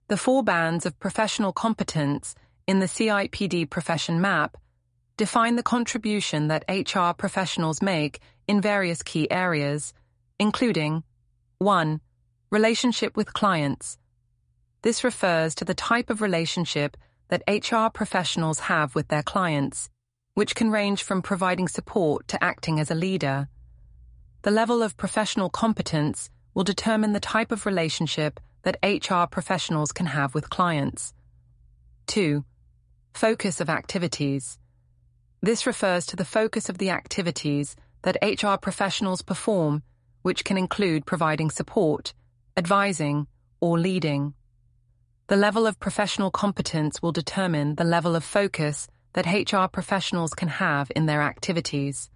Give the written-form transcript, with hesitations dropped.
The 4 bands of professional competence in the CIPD profession map define the contribution that HR professionals make in various key areas, including 1. Relationship with clients. This refers to the type of relationship that HR professionals have with their clients, which can range from providing support to acting as a leader. The level of professional competence will determine the type of relationship that HR professionals can have with clients. 2. Focus of activities. This refers to the focus of the activities that HR professionals perform, which can include providing support, advising, or leading. The level of professional competence will determine the level of focus that HR professionals can have in their activities.